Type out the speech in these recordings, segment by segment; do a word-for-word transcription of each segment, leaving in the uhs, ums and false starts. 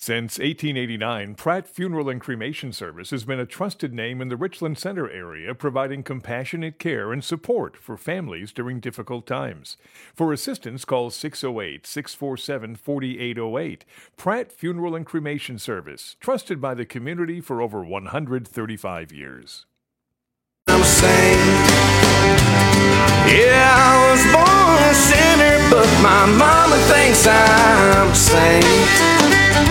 Since eighteen eighty-nine, Pratt Funeral and Cremation Service has been a trusted name in the Richland Center area, providing compassionate care and support for families during difficult times. For assistance, call six oh eight, six four seven, four eight oh eight. Pratt Funeral and Cremation Service, trusted by the community for over one hundred thirty-five years. I'm a saint. Yeah, I was born a sinner, but my mama thinks I'm a saint.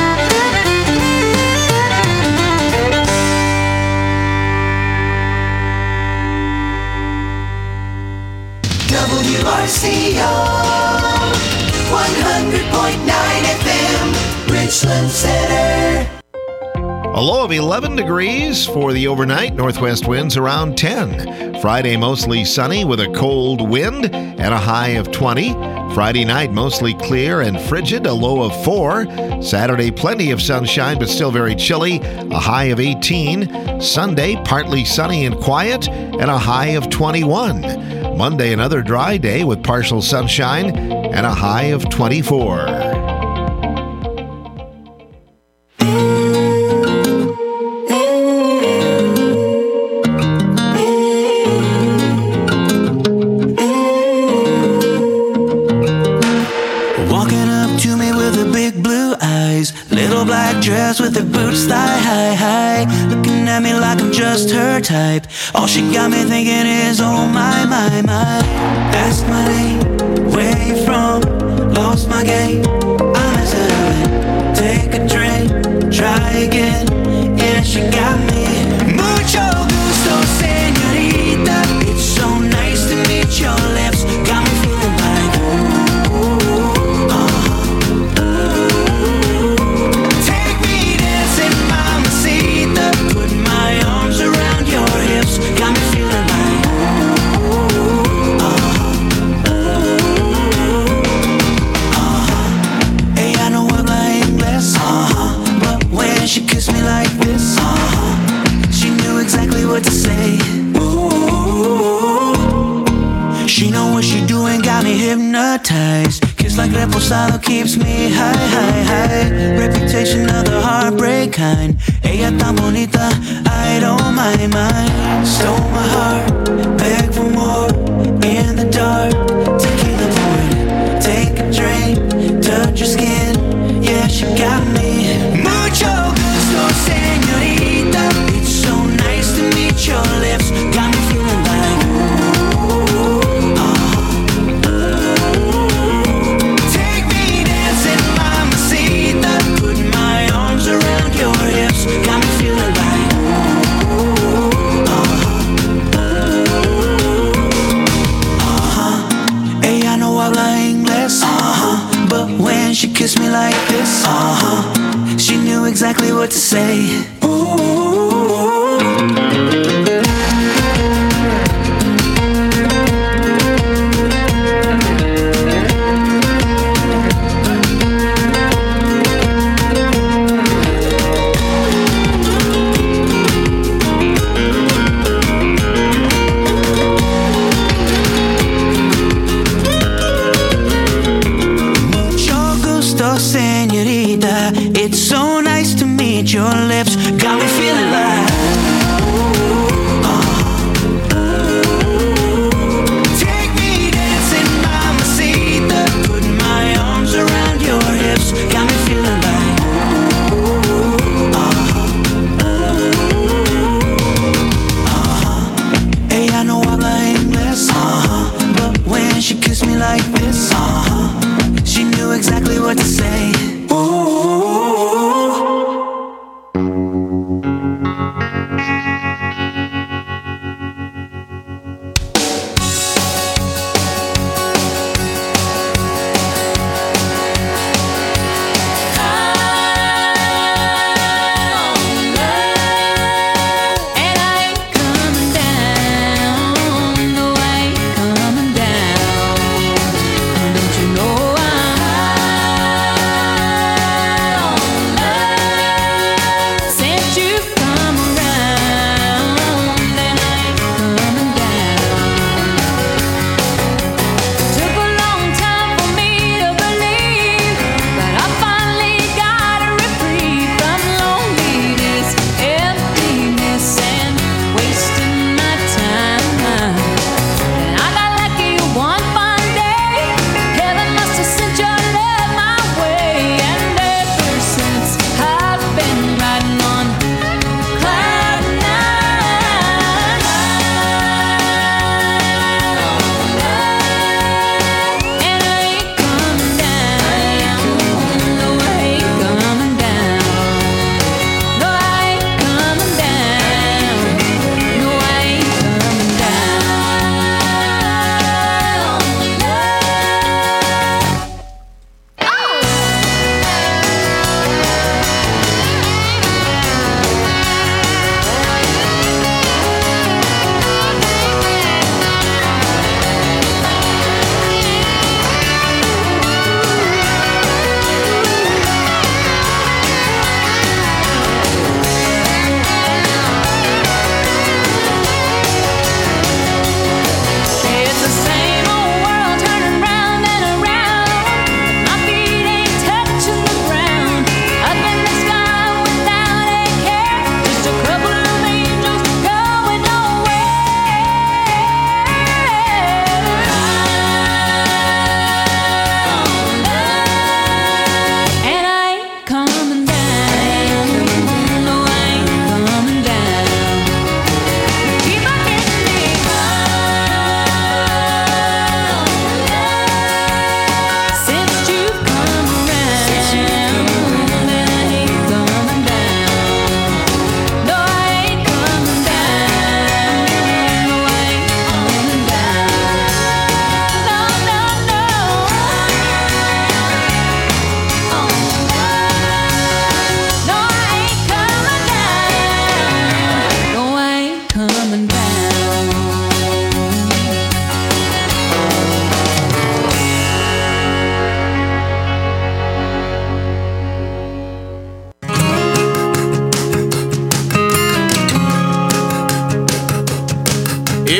W R C O one hundred point nine F M, Richland Center. A low of eleven degrees for the overnight. Northwest winds around ten. Friday mostly sunny with a cold wind and a high of twenty. Friday night mostly clear and frigid, a low of four. Saturday plenty of sunshine but still very chilly, a high of eighteen. Sunday partly sunny and quiet and a high of twenty-one. Monday another dry day with partial sunshine and a high of twenty-four. Dress with her boots thigh high, high, looking at me like I'm just her type. All she got me thinking is, oh my, my, my. Ask my name, where you from? Lost my game, I'm hesitant. Take a drink, try again. Yeah, she got me. Mucho gusto, señorita. It's so nice to meet your lips. Got me feeling like ooh, uh-huh. Put my arms around your hips, got me feeling like uh-huh, uh-huh. Hey, I know habla inglés, uh-huh, but when she kissed me like this, uh-huh, she knew exactly what to say. Ooh, she know what she doing, got me hypnotized. Kiss like reposado keeps me high, high, high. Reputation of the heartbreak kind. Ella tan bonita, I don't mind, mind. Stole my heart, beg for more. In the dark, tequila pouring. Take a drink, touch your skin. Yeah, she got me. Mucho gusto, señorita. It's so nice to meet your lips. Got me feeling like ooh, uh-huh. Take me dancing, mamacita. Put my arms around your hips. Got me feeling like ooh, uh-huh, uh-huh. Ella no habla inglés, uh-huh, but when she kissed me like this, uh-huh, she knew exactly what to say. Ooh. Señorita, it's so nice to meet your lips. Got me feeling like uh-huh. Take me dancing, mamacita. Put my arms around your hips. Got me feeling like uh-huh, uh-huh. Ella no habla inglés, uh-huh, but when she kissed me like this, uh-huh, she knew exactly what to say. Ooh.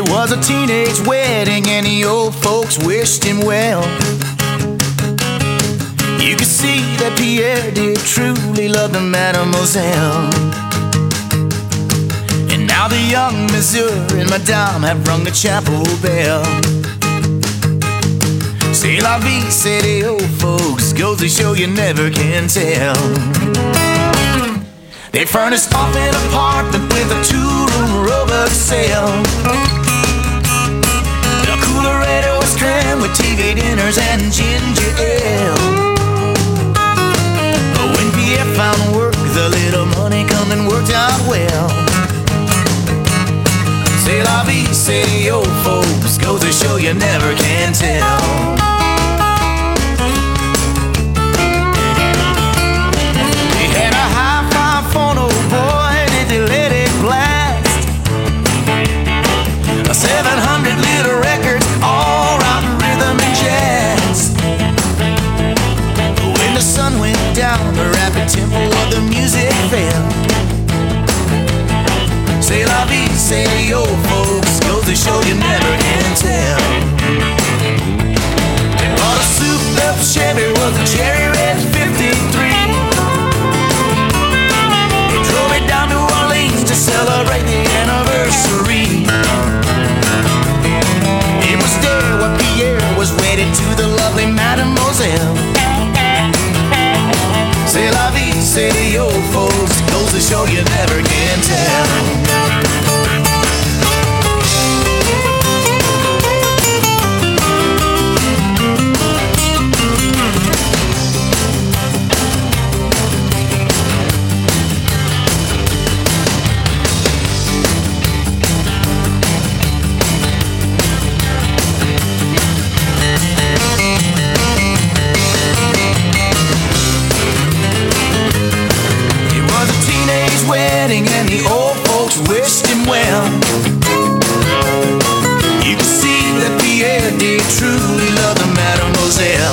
was a teenage wedding and the old folks wished him well. You could see that Pierre did truly love the mademoiselle. And now the young Monsieur and Madame have rung the chapel bell. C'est la vie, say the old folks, goes to show you never can tell. They furnished off an apartment with a two-room rowboat sail. The coolerator was crammed with T V dinners and ginger ale. But when Pierre found work, the little money come and worked out well. C'est la vie, say the old folks, goes to show you never can tell. They had a hi-fi phono, boy, did they let it blast. A seven hundred liter records, all rock, rhythm and jazz. When the sun went down, the rapid tempo of the music fell. C'est la vie, say the old folks, goes to show you never can tell. They bought a souped-up Chevy, was a cherry red fifty-three. They drove it down to Orleans to celebrate the anniversary. It was there where Pierre was wedded to the lovely mademoiselle. C'est la vie, say the old folks, goes to show you never can tell. Wedding and the old folks wished him well. You could see that Pierre did truly love the mademoiselle.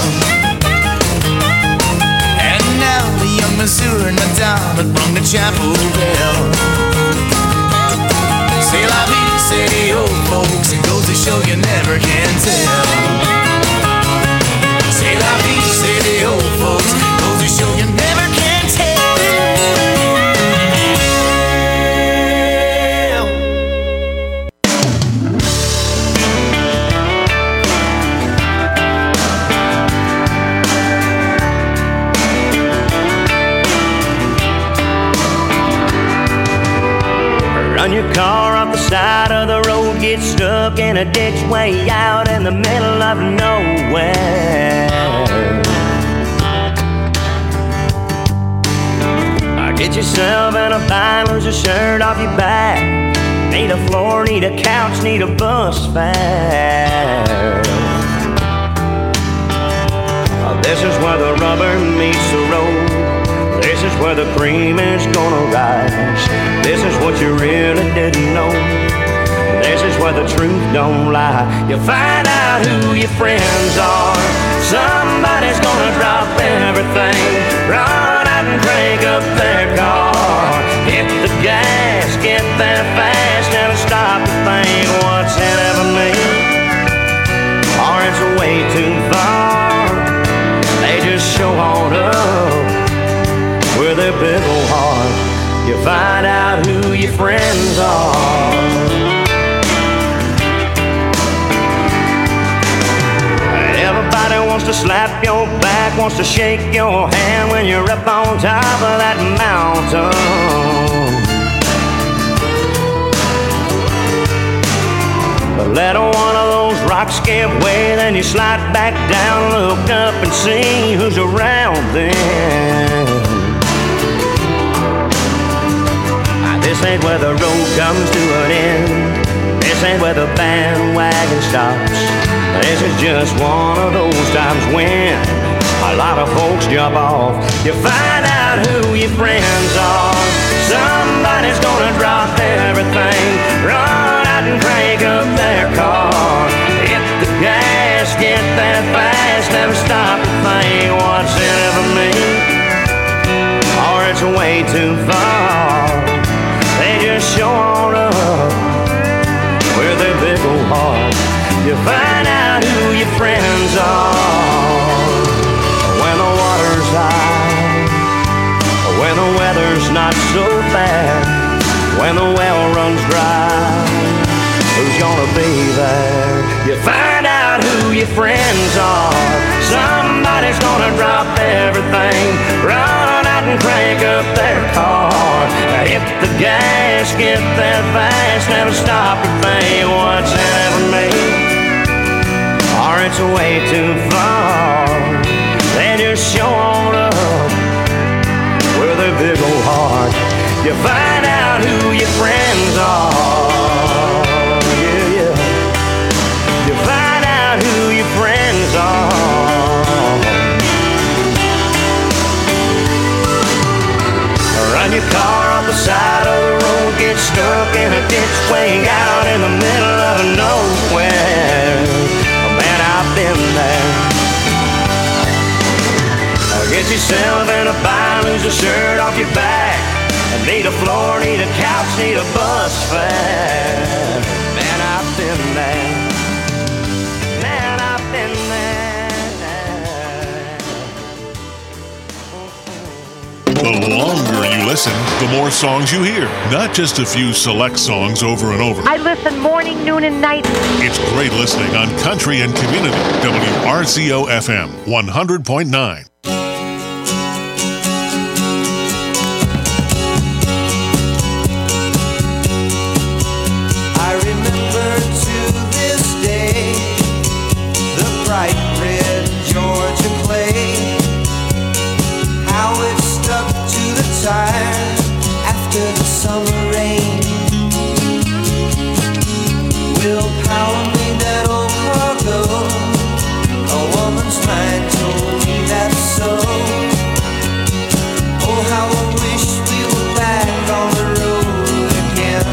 And now the young Monsieur and Madame had rung the chapel bell. C'est la vie, say the old folks, it goes to show you never can tell. C'est la vie, say the old folks, it goes to show you never can tell. Run your car off the side of the road, get stuck in a ditch way out in the middle of nowhere. Get yourself in a bind, lose a shirt off your back. Need a floor, need a couch, need a bus fare. This is where the rubber meets the road. This is where the cream is gonna rise. This is what you really didn't know. This is where the truth don't lie. You find out who your friends are. Somebody's gonna drop everything, run out and crank up their car. Hit the gas, get there fast, never stop to think what's in it for me, or it's way too far. They just show on up with their big old heart. You find out who your friends are. Everybody wants to slap your back, wants to shake your hand when you're up on top of that mountain. But let one of those rocks give way, then you slide back down, look up and see who's around then. This ain't where the road comes to an end. This ain't where the bandwagon stops. This is just one of those times when a lot of folks jump off. You find out who your friends are. Somebody's gonna drop everything, run out and crank up their car. Hit the gas, get there fast, never stop to think what's in it for me, or it's way too far. They just show on up with their big old not so bad. When the well runs dry, who's gonna be there? You find out who your friends are. Somebody's gonna drop everything, run out and crank up their car, hit the gas, get there fast, never stop to think what's in it for me, or it's way too far. They just show on up with a big old heart. You find out who your friends are. Yeah, yeah. You find out who your friends are. Run your car off the side of the road, get stuck in a ditch way out in the middle of nowhere. Man, I've been there. Get yourself in a bind, lose a shirt off your back. Need a floor, need a couch, need a bus fare. Man, I've been there. Man, I've been there. The longer you listen, the more songs you hear. Not just a few select songs over and over. I listen morning, noon, and night. It's great listening on Country and Community. W R C O F M one hundred point nine. After the summer rain, will power me that old cargo. A woman's mind told me that's so. Oh, how I wish we were back on the road again.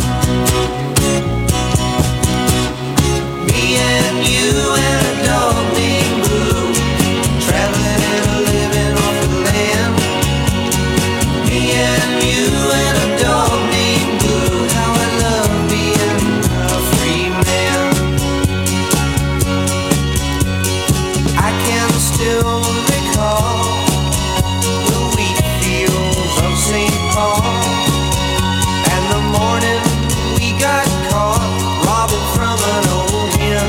Me and you and a dog named Blue, traveling and living off the land. Me and you and a dog named Blue, how I love being a free man. I can still recall the wheat fields of Saint Paul, and the morning we got caught robbing from an old hen.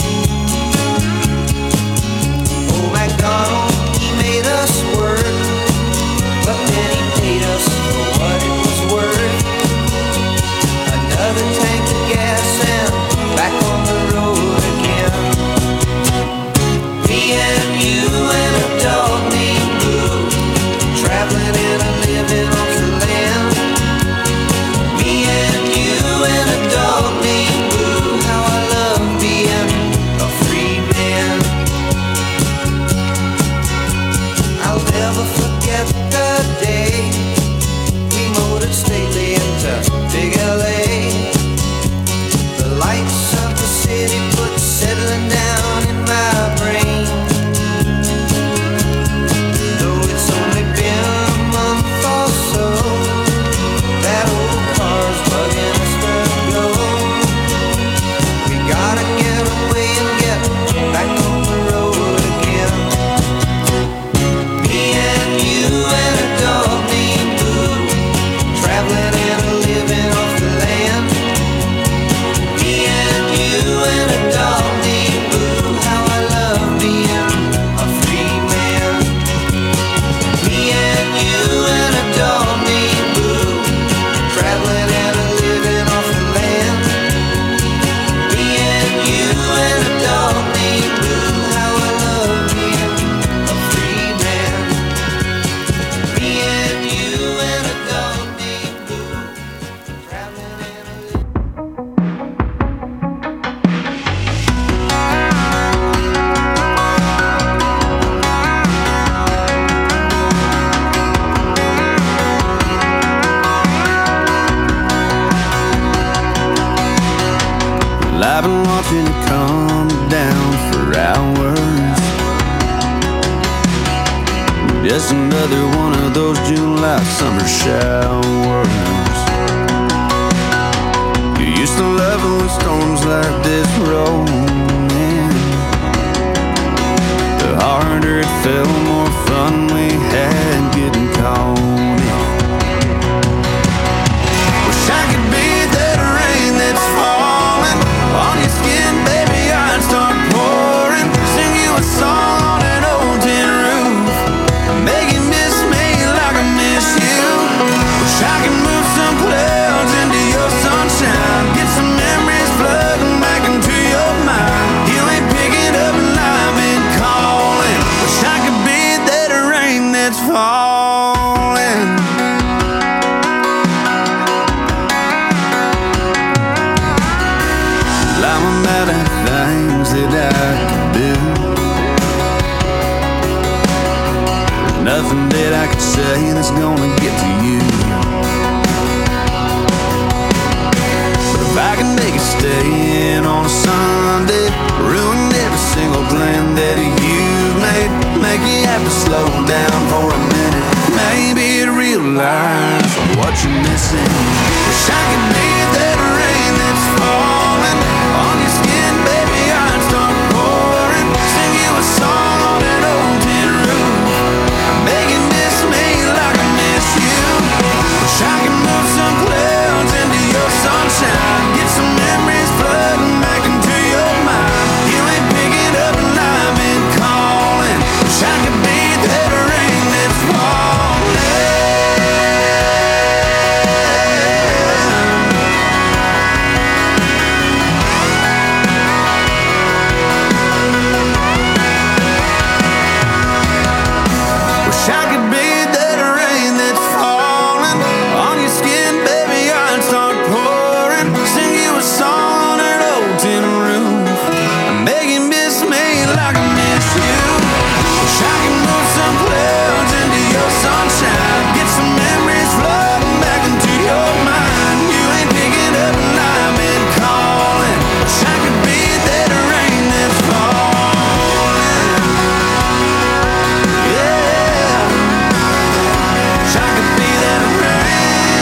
Oh, MacDonald, he made us work, but then he paid us for what it was worth. Another tank of gas and back on the road again. Me and you and a dog named Blue, traveling and a living off the land. Me and you and a dog named Blue, how I love being a free man. I'll never forget the day we motored stately into big L A. The lights of the city put settling down in my brain. Though it's only been a month or so, that old car's bugging us to go. We gotta get away and get back on the road again. Me and you and a dog named Blue, traveling and a living off the land. Me and you and a dog named Blue, how I love being a free man. Me and you and a dog named Blue, traveling and a living off the land. Me and you and a dog named Blue, how I love being a free man. Me and you and a dog named Blue, traveling and a Well, I've been watching it come down for hours. Just another one of those July summer showers. You used to love it when storms like this rolled in. The harder it fell, more fun we had getting caught in. that I could do. There's nothing that I could say that's gonna get to you. But if I can make it stay in on a Sunday, ruin every single plan that you've made, make you have to slow down for a minute, maybe realize what you're missing. Wish I could be that rain that's falling on your skin, baby, I'd start pouring, sing you a song on an old tin roof, make you miss me like I miss you. Wish I could move some clouds into your sunshine, get some memories flooding back into your mind. You ain't picking up and I've been calling. Wish I could be that rain that's falling. Wish I could be that rain that's falling on your skin, baby, I'd start pouring, sing you a song on an old tin roof, make you miss me like I miss you. Wish I could move some clouds into your sunshine, get some memories flooding back into your mind. You ain't picking up and I've been calling. Wish I could be that rain that's falling. Yeah. Wish I could be that rain.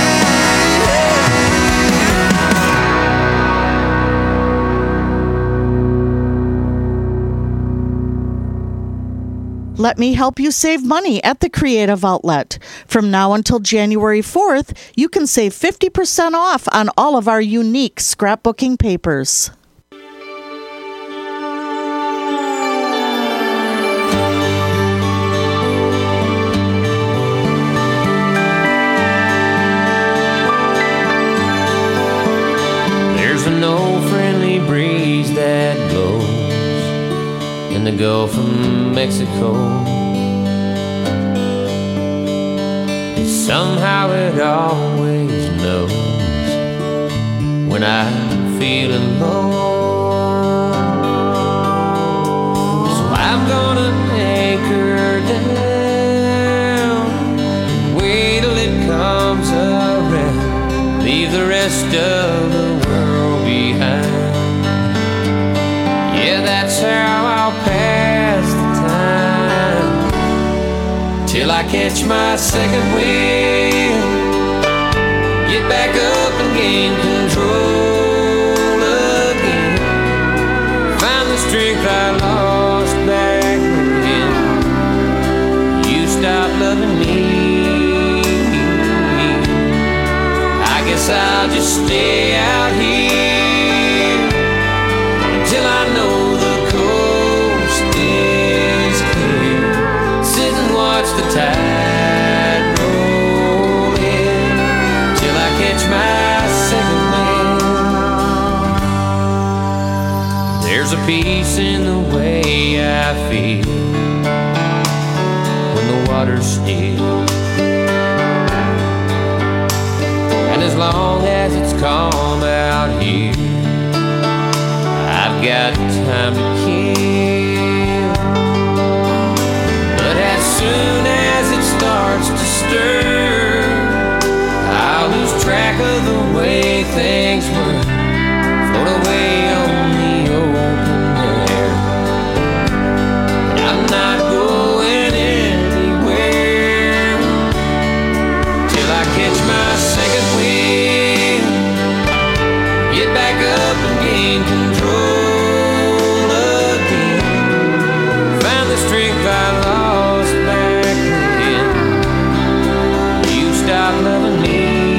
Let me help you save money at the Creative Outlet. From now until January fourth, you can save fifty percent off on all of our unique scrapbooking papers. There's an old friendly breeze that blows in the Gulf of Mexico. And somehow it always knows when I'm feeling low. So I'm gonna anchor down and wait till it comes around, leave the rest of the world behind. Yeah, that's how I'll pass the time till I catch my second wind, get back up and gain control again, find the strength I lost back then. You stopped loving me, I guess I'll just stay out here until I know the coast is clear, sit and watch the tide roll in till I catch my second wind. There's a peace in the way I feel when the water's still, and as long as it's calm out here, I've got time to kill. But as soon as it starts to stir, I'll lose track of the way things were, float away on the open air. But I'm not going anywhere till I catch my second wind, get back up and gain control again, find the strength I lost back then. You stopped loving me,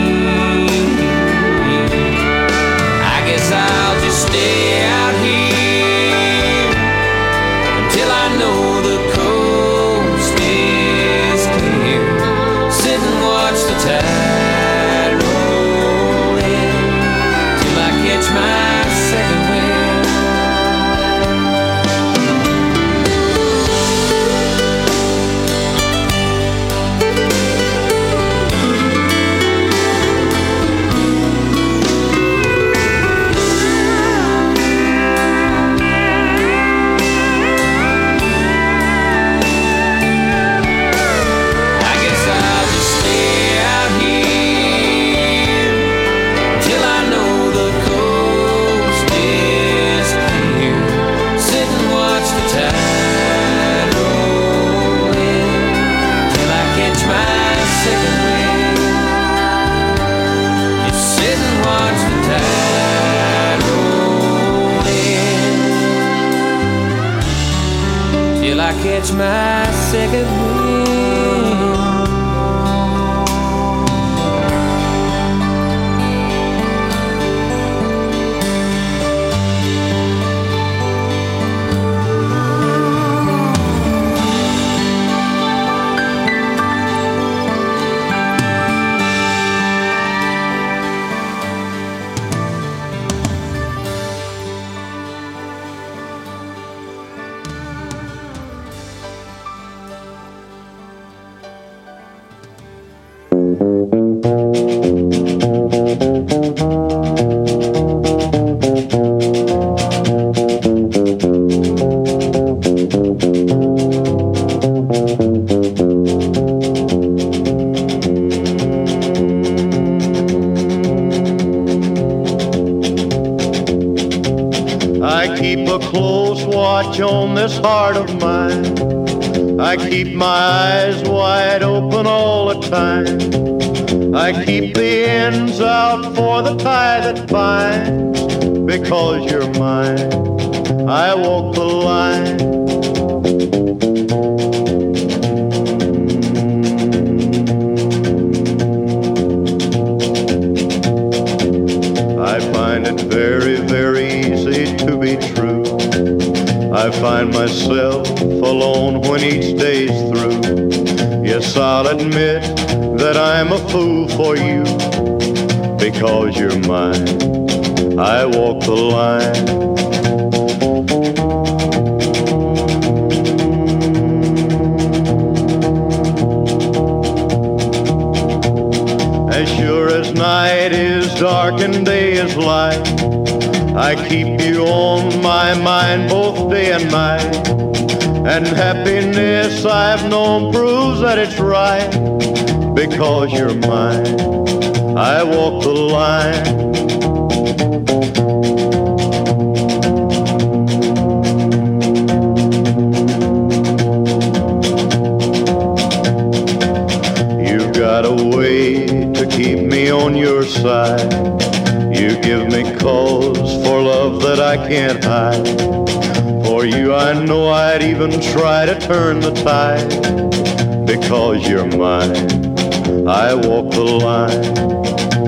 I guess I'll just stay out here until I know the coast is clear, sit and watch the tide roll in till I catch my second wind. catch my second wind. I keep a close watch on this heart of mine. I keep my eyes wide open all the time. I keep the ends out for the tie that binds. Because you're mine, I walk the line. I find it very, very easy to be true. I find myself alone when each day's through. Yes, I'll admit that I'm a fool for you. Because you're mine, I walk the line. As sure as night is dark and day is light, I keep you on my mind both day and night. And happiness I've known proves that it's right. Because you're mine, I walk the line. You've got a way to keep me on your side. You give me cause for love that I can't hide. For you I know I'd even try to turn the tide. Because you're mine, I walk the line.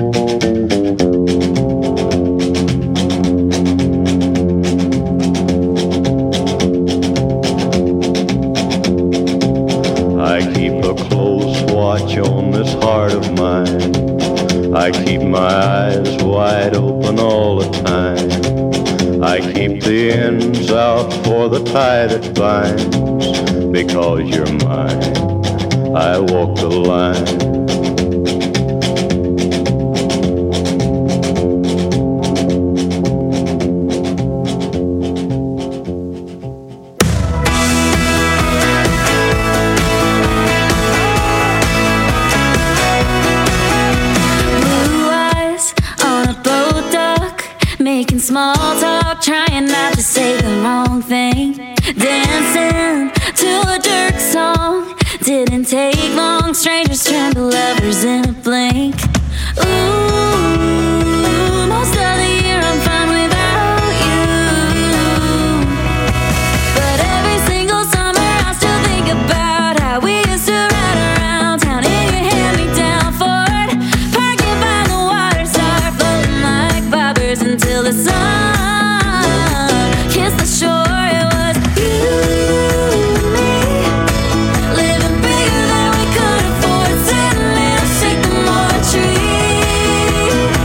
I keep a close watch on this heart of mine. I keep my eyes wide open all the time. I keep the ends out for the tie that binds. Because you're mine, I walk the line. Small talk, trying not to say the wrong thing. Dancing to a Dirk song. Didn't take long, strangers turned to lovers in a blink. Ooh, most of the year I'm fine without you. But every single summer I still think about how we used to ride around town in your hand-me-down Ford. Parking by the water, start floating like bobbers until the sun kissed the shore. It was you and me, living bigger than we could afford, sitting in a sycamore tree.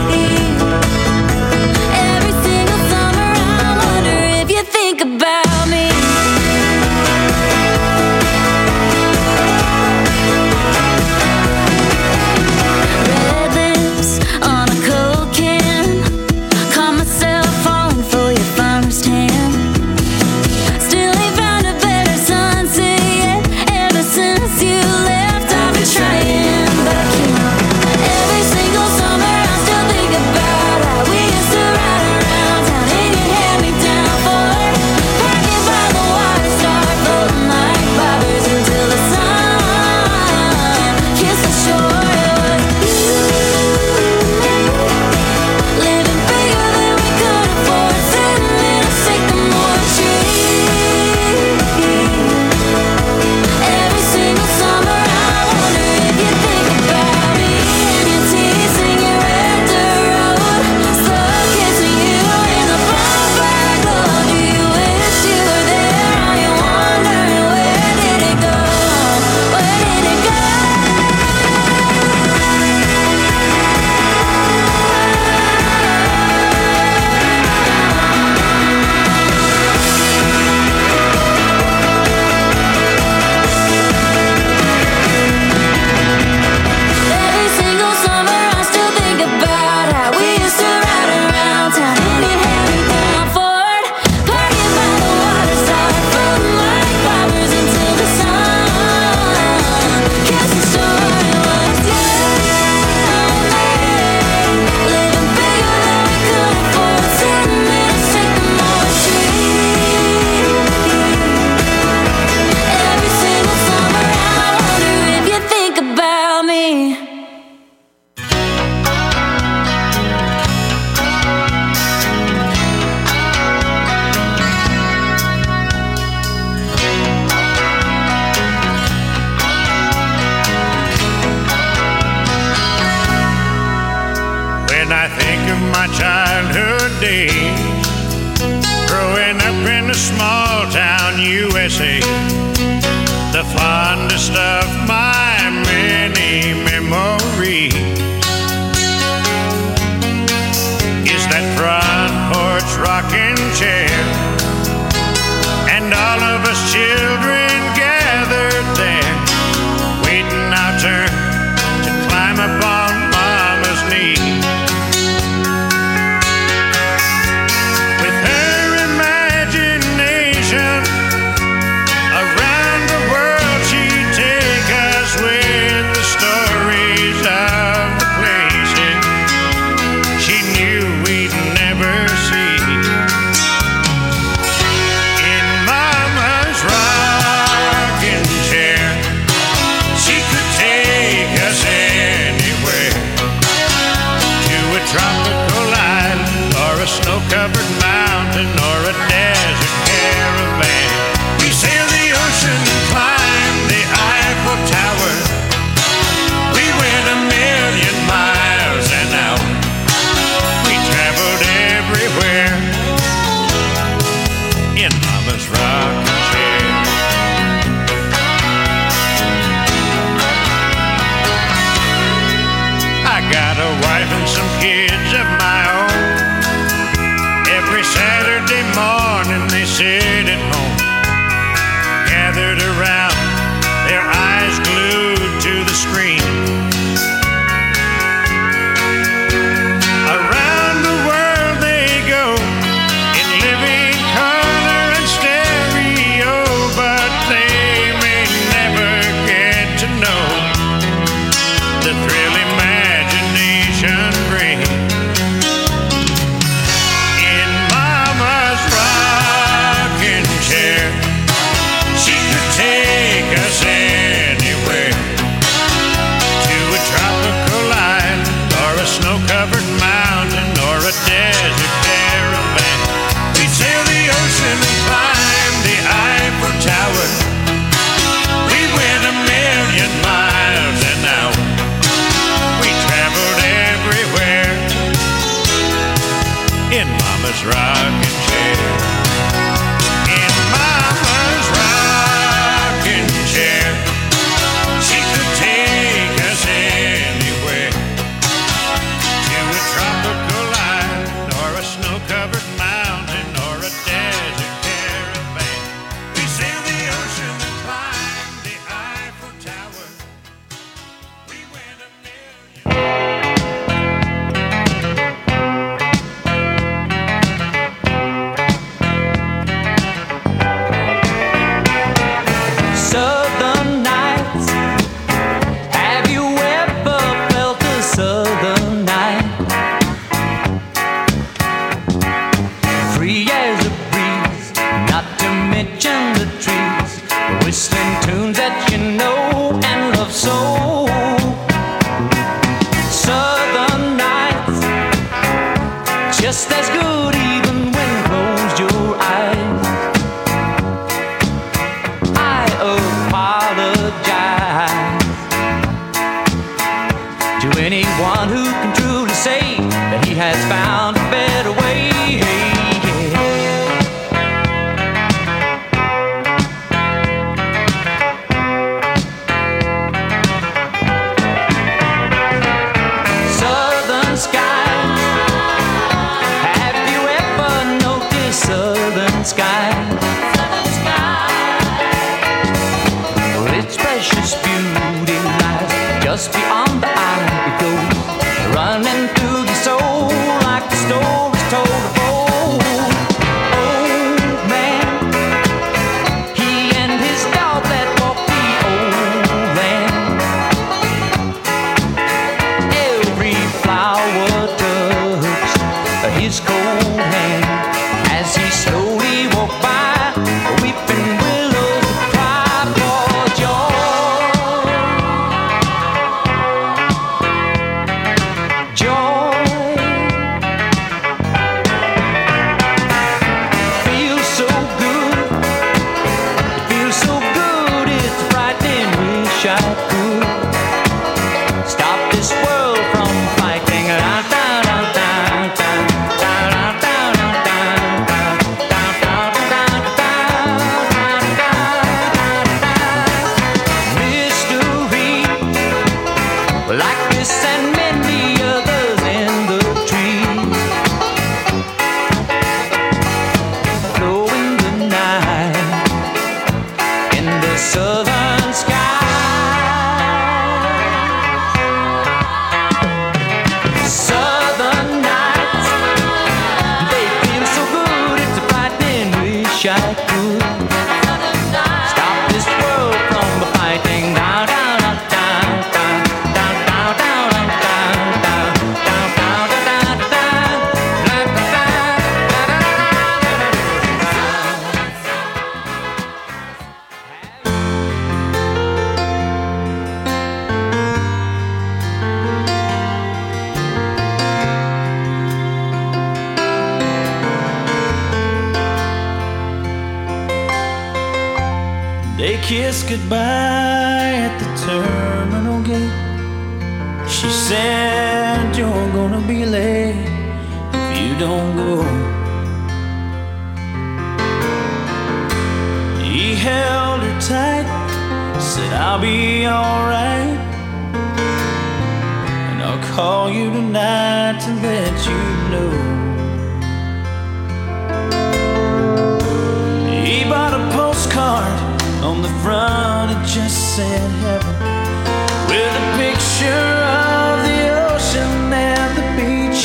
childhood days, growing up in a small town U S A. The fondest of my many memories is that front porch rocking chair, and all of us children gathered there, waiting our turn to climb up on Mama's knee. With her imagination, around the world she'd take us with the stories of the places she knew we'd never see. In Mama's rocking chair, she could take us anywhere, to a tropical island or a snow-covered mountain or a desert caravan. We sailed the ocean and climbed the Eiffel Tower. We went a million miles an hour. We traveled everywhere in Mama's rocking chair. I got a wife and some kids of my own. Every Saturday morning they sit at home, gathered around, their eyes glued to the screen. Around the world they go, in living color and stereo, but they may never get to know the thrill imagination brings. In Mama's rocking chair, she could take us anywhere, to a tropical island or a snow-covered mountain or a desert caravan. We'd sail the ocean and climb the Eiffel Tower. We went a million miles an hour. We traveled everywhere in Mama's rocking chair. In Mama's rocking chair, she could take us anywhere, to a tropical island or a snow-covered mountain or a desert caravan. We sailed the ocean and climbed the Eiffel Tower. We went a million. Southern nights. Have you ever felt a southern night? Free as a breeze, not to mention the trees, whistling tunes that you know and love so. Southern nights, just as good even when closed your eyes. I apologize to anyone who can truly say that he has found a better way. Southern skies, have you ever noticed southern skies? Well, its precious beauty lies just beyond the eye. It goes running through the soul like the stories told of old. Old man, he and his dog that walked the old land. Every flower touched his cold hand as he slowly walked by, weeping willows cry for joy. Joy. this and many others in the trees. Blowing the night in the southern sky. Southern nights, they feel so good. It's a frightening wish I could stop this world from fighting. Down, down, down, down, down, down, down, down, down, down, down, down, They kissed goodbye at the terminal gate. She said, you're gonna be late if you don't go. He held her tight, said, I'll be alright, and I'll call you tonight to let you know. He bought a postcard. On the front it just said heaven, with a picture of the ocean and the beach,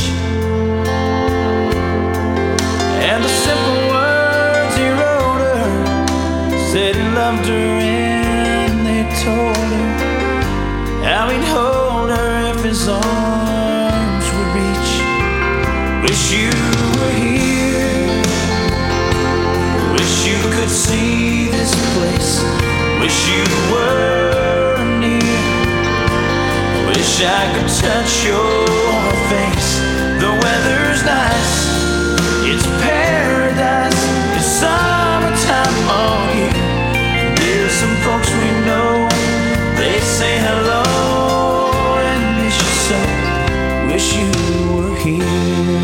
and the simple words he wrote her said he loved her, and they told her how he'd hold her if his arms would reach. Wish you were here, wish you could see this place, wish you were near, wish I could touch your face. The weather's nice, it's paradise, it's summertime all year. There's some folks we know, they say hello and miss you so. Wish you were here.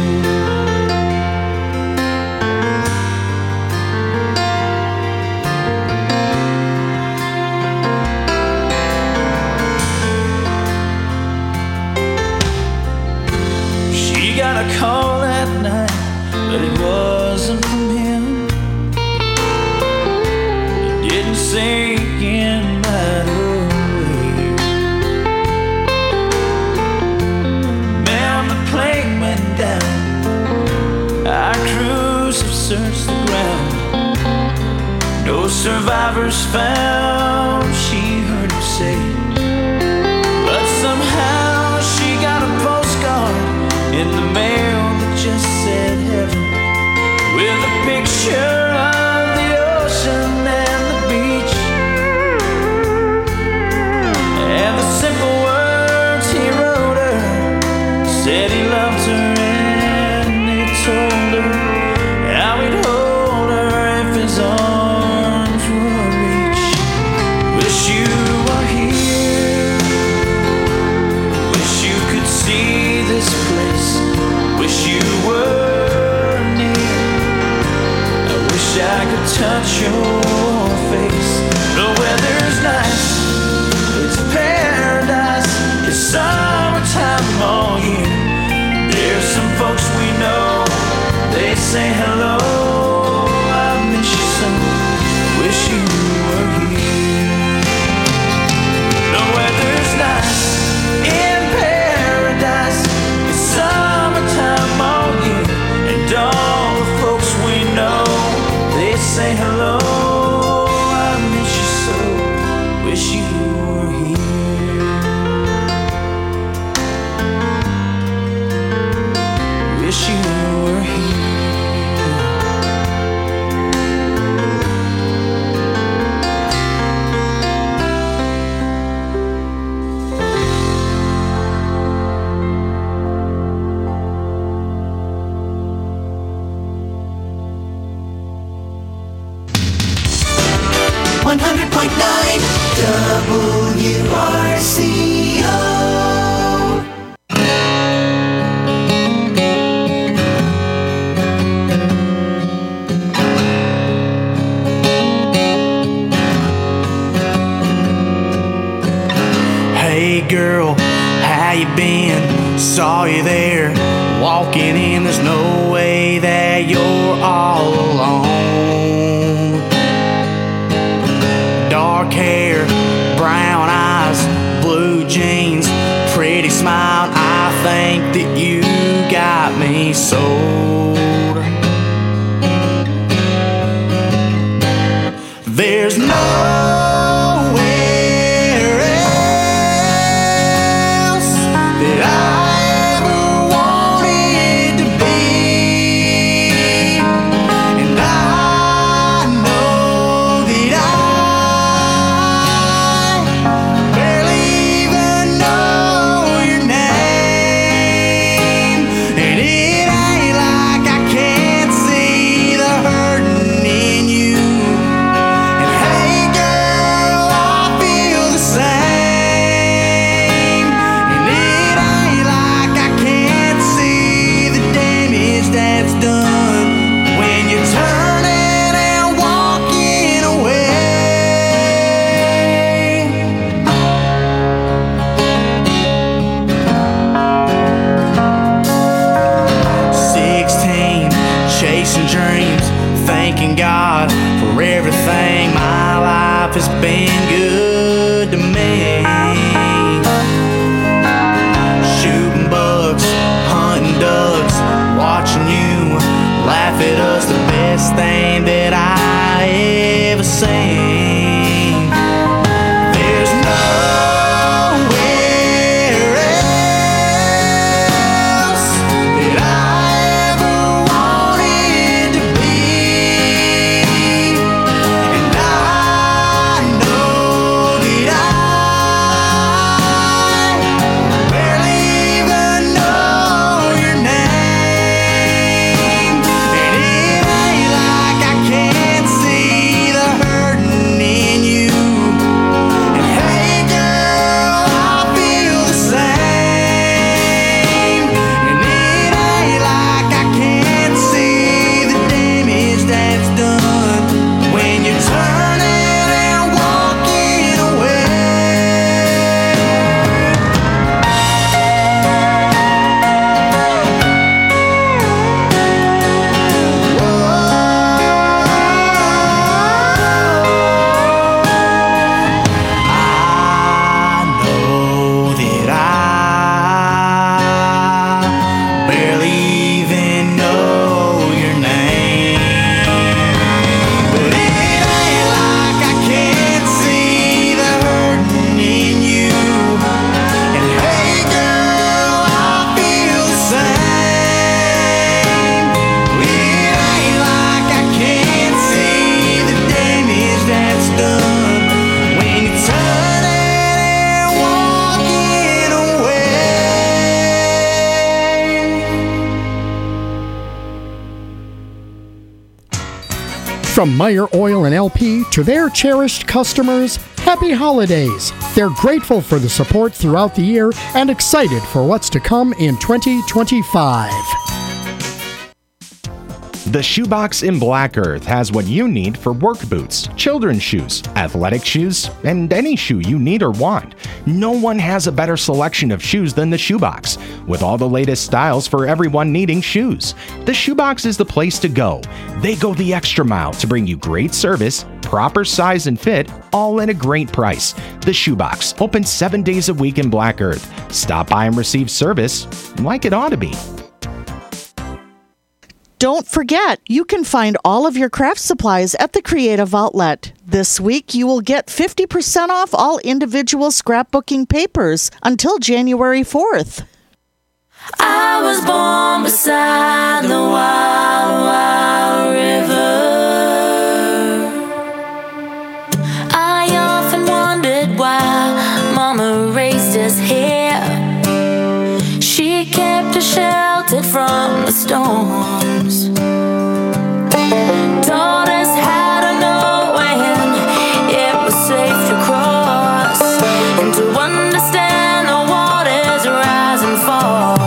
Got a call that night, but it wasn't from him. It didn't sink in right away. Man, the plane went down, our crews have searched the ground, no survivors found, she heard him say. But somehow she got a postcard in the mail that just said heaven, with a picture of the ocean and the beach, and the simple words he wrote her said he loved her, and he told her how he'd hold her if his arms would reach. you'd been. Saw you there, walking in. There's no way that you're all alone. Dark hair, brown eyes, blue jeans, pretty smile. I think that you got me sold. There's nowhere else that I ever wanted to be, and I know that I barely even know your name, and it ain't like I can't see the hurting in you. God for everything. My life has been good to me. Shooting bugs, hunting ducks, watching you laugh at us, the best thing that I ever seen. There's nowhere else that I ever wanted to be. From Meyer Oil and L P to their cherished customers, happy holidays. They're grateful for the support throughout the year and excited for what's to come in twenty twenty-five. The Shoebox in Black Earth has what you need for work boots, children's shoes, athletic shoes, and any shoe you need or want. No one has a better selection of shoes than the Shoebox, with all the latest styles for everyone needing shoes. The Shoebox is the place to go. They go the extra mile to bring you great service, proper size and fit, all at a great price. The Shoebox, open seven days a week in Black Earth. Stop by and receive service like it ought to be. Don't forget, you can find all of your craft supplies at the Creative Outlet. This week, you will get fifty percent off all individual scrapbooking papers until January fourth. I was born beside the wild, wild river. I often wondered why Mama raised us here. She kept us sheltered from the storms, taught us how to know when it was safe to cross, and to understand the waters rise and fall.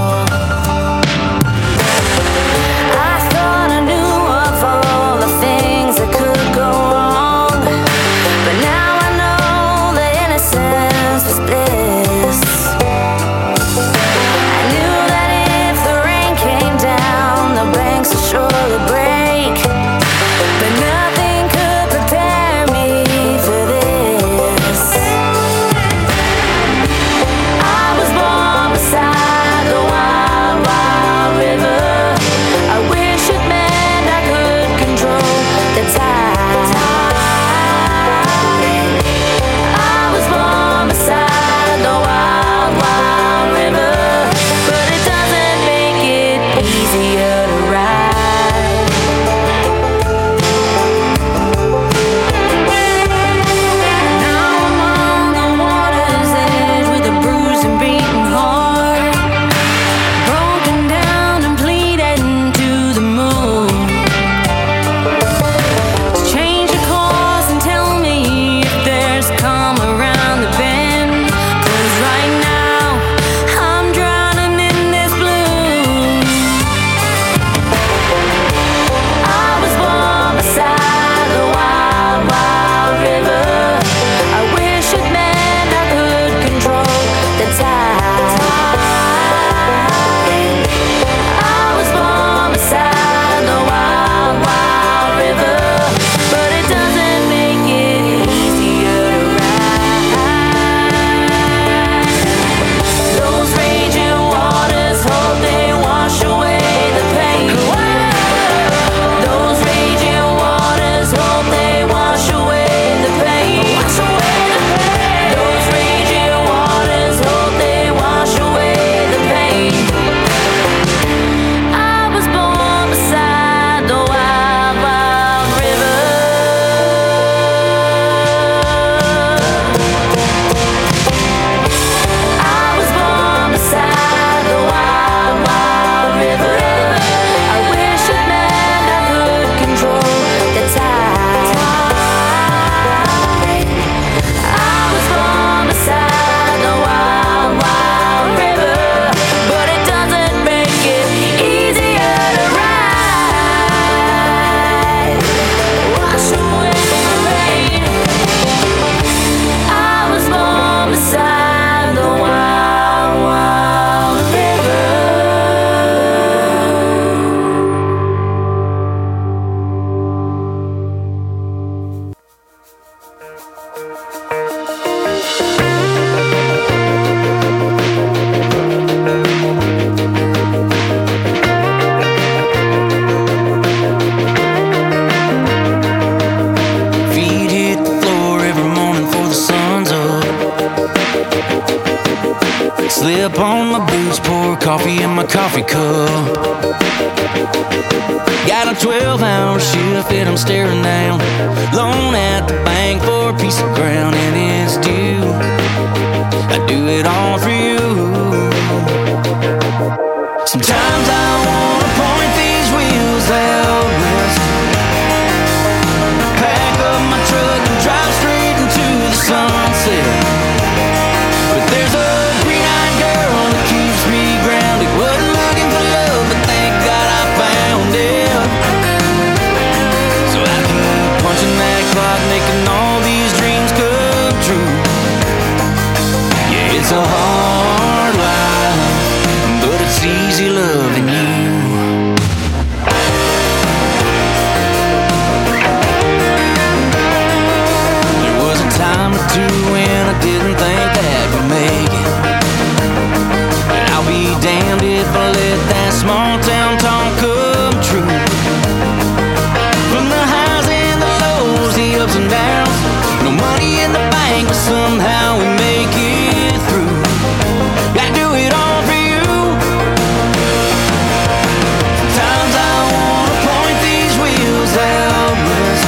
I thought I knew of all the things that could go wrong, but now I know that innocence was bliss. on my boots, pour coffee in my coffee cup. Got a twelve hour shift that I'm staring down. Loan at the bank for a piece of ground, and it's due. I do it all for you. Sometimes I wanna point these wheels out west, pack up my truck and drive straight into the sunset. But there's a green-eyed girl that keeps me grounded. Wasn't looking for love, but thank God I found it. So I keep punching that clock, making all these dreams come true. Yeah, it's a hard life, but it's easy loving you. There was a time or two when I didn't think that we'd make it, and I'll be damned if I let that small town talk come true. From the highs and the lows, the ups and downs, no money in the bank, but somehow we make it through. Gotta do it all for you. Sometimes I wanna point these wheels out west,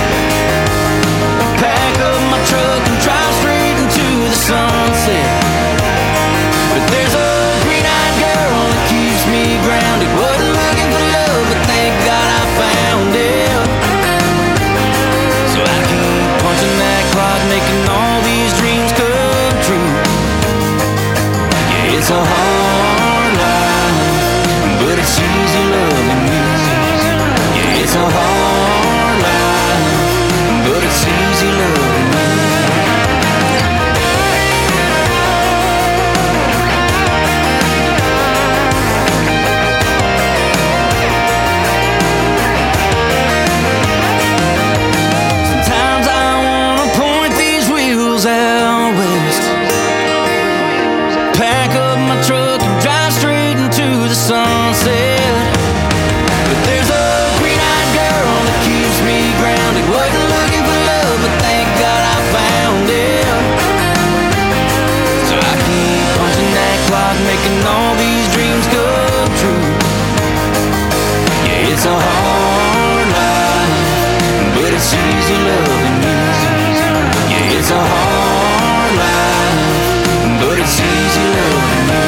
pack up my truck and drive straight into the sunset. But there's a green-eyed girl that keeps me grounded. Wasn't looking for love, but thank God I found it. So I keep punching that clock, making all these dreams come true. Yeah, it's a hard life, but it's easy loving you. Yeah, it's a hard life, but it's easy loving you. Sometimes I wanna point these wheels out west, pack up my truck and drive straight into the sunset. But there's a green-eyed girl that keeps me grounded. Wasn't looking for love, but thank God I found it. So I keep punching that clock, making all these dreams come true. Yeah, it's a hard life, but it's easy loving you. Yeah, it's a hard life, but it's easy loving you.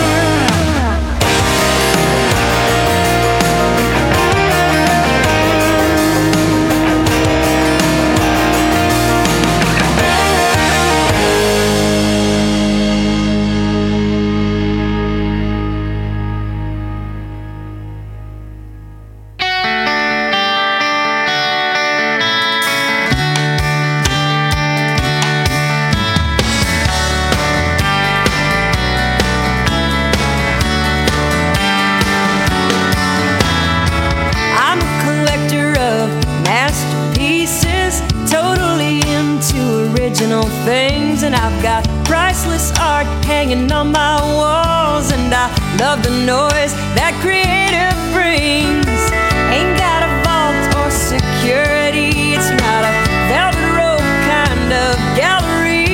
I'm a collector of masterpieces, totally into original things, and I've got priceless art hanging on my walls, and I love the noise that creative brings. Ain't got a vault or security, it's not a velvet rope kind of gallery.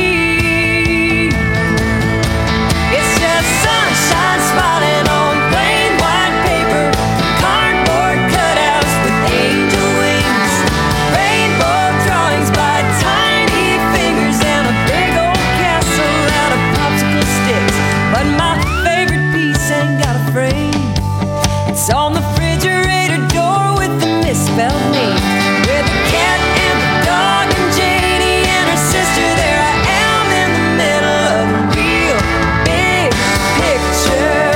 It's just sunshine smiling on plain white paper, cardboard cutouts with angel wings, rainbow drawings by tiny fingers, and a big old castle out of popsicle sticks. But my favorite piece ain't got a frame. It's on the refrigerator door with the misspelled name, with a cat and the dog and Janie and her sister. There I am in the middle of a real big picture.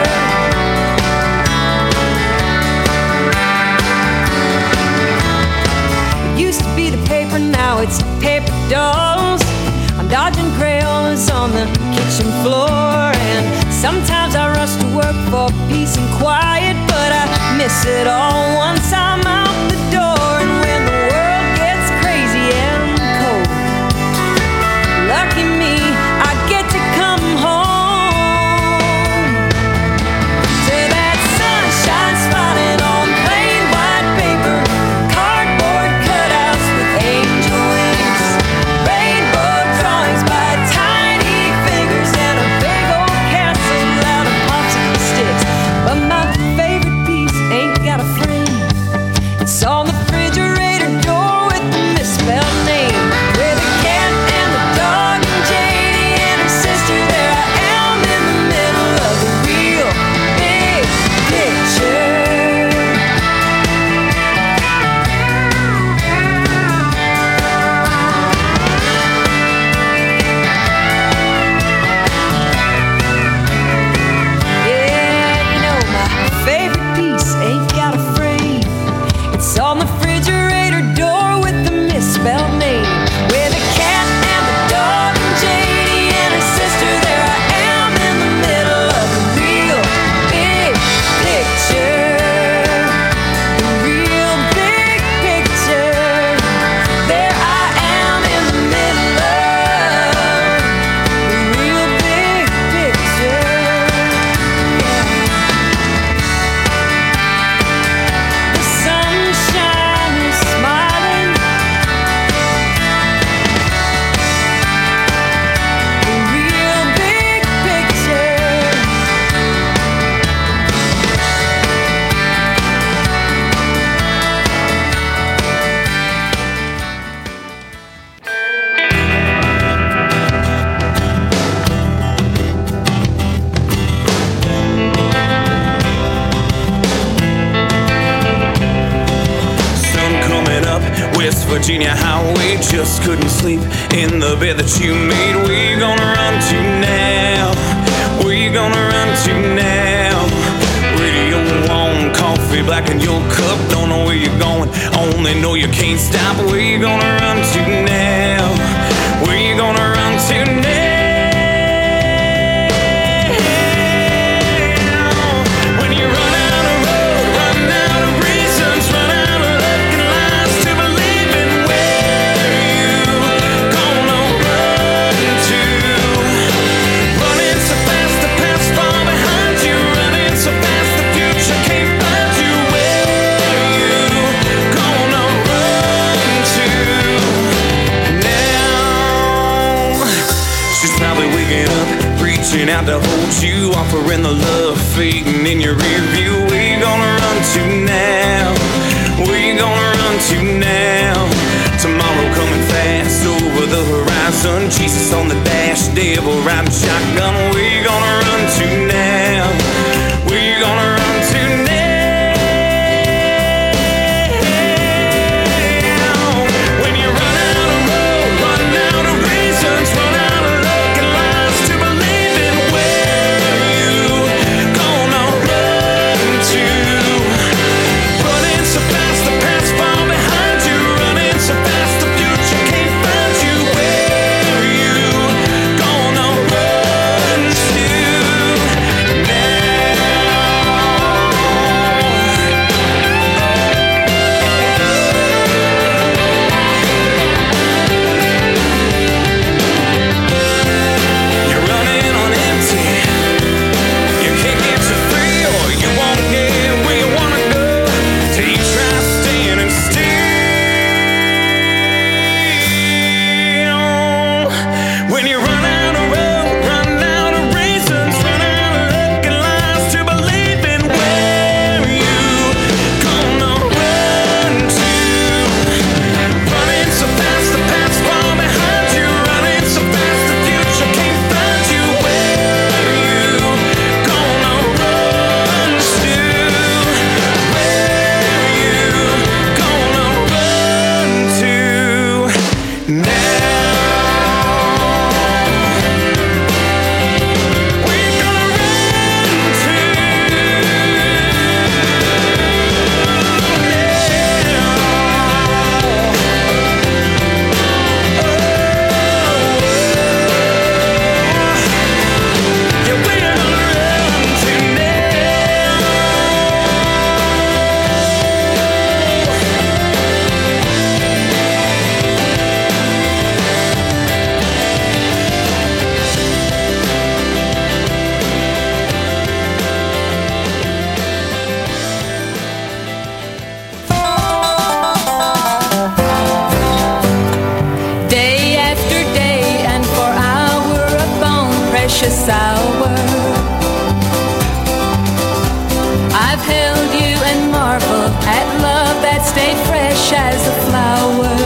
It used to be the paper, now it's paper dolls. I'm dodging crayons on the kitchen floor, and sometimes I rush to work for peace and quiet, but I miss it all once I'm out the door. And when the world gets crazy and cold, lucky me, I get to come home to that sunshine smiling on plain white paper, cardboard cutouts with angel wings, rainbow drawings by tiny fingers, and a big old castle Virginia highway, just couldn't sleep in the bed that you made. Where you gonna run to now? Where you gonna run to now? Radio on, coffee black in your cup. Don't know where you're going, only know you can't stop. Where you gonna run to now? Where you gonna run to now? When you run out of road, run out of reasons, run out of luck and lies to believe in. Where you gonna run to? Running so fast the past far behind you, running so fast the future can't find you. Where you gonna run to now? She's probably waking up, reaching out to hold you, offering the love fading in your rear view. Where you gonna run to now? Where you gonna run to now? Tomorrow coming fast over the horizon, Jesus on the dash, devil riding shotgun. Where you gonna run to now? Where you gonna run to now? When you run out of road, run out of reasons, run out of luck and lies to believe in. Where you gonna run to? Running so fast the past far behind you, running so fast the future can't find you. Where you gonna run to You're running on empty. You can't get to free, or you won't get where you wanna go till you try standing still. When you run out of road, run out of reasons, run out of luck and lies to believe in. Where you gonna run to? Running so fast the past far behind you, running so fast the future can't find you. Where you gonna run to? Where you gonna run to now? We're gonna run to Yeah, we're gonna run to Day after day and for hour upon precious hour, I've held you and marveled at love that stayed fresh as a flower.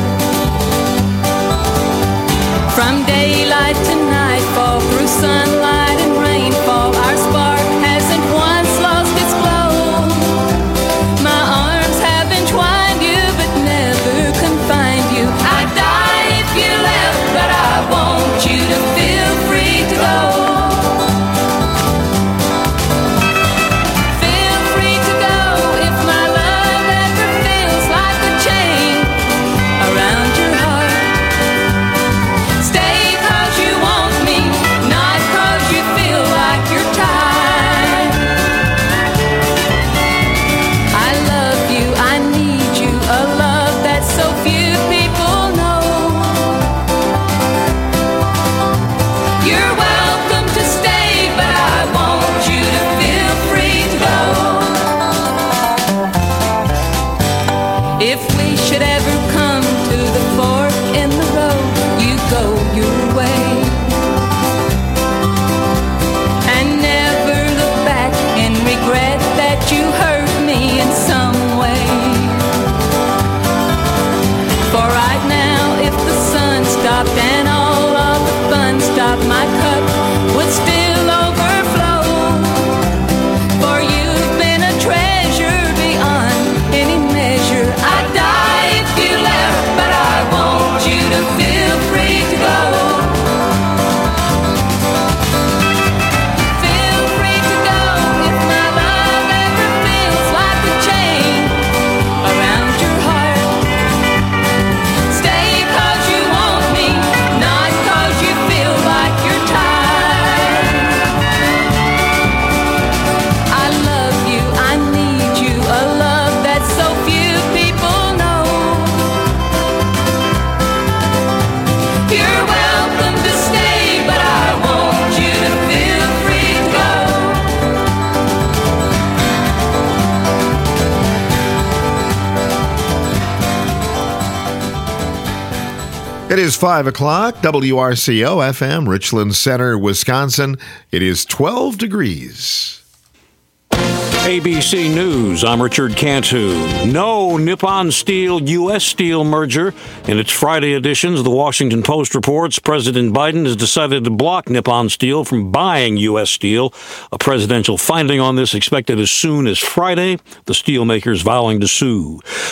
From daylight to nightfall, through sunlight and rainfall, our spark hasn't once lost its glow. My arms have entwined you, but never confined you. I'd die if you left, but I want you to feel free to go. It is five o'clock, W R C O F M, Richland Center, Wisconsin. It is twelve degrees. A B C News, I'm Richard Cantu. No Nippon Steel U S Steel merger. In its Friday editions, the Washington Post reports President Biden has decided to block Nippon Steel from buying U S Steel. A presidential finding on this expected as soon as Friday, the steelmakers vowing to sue.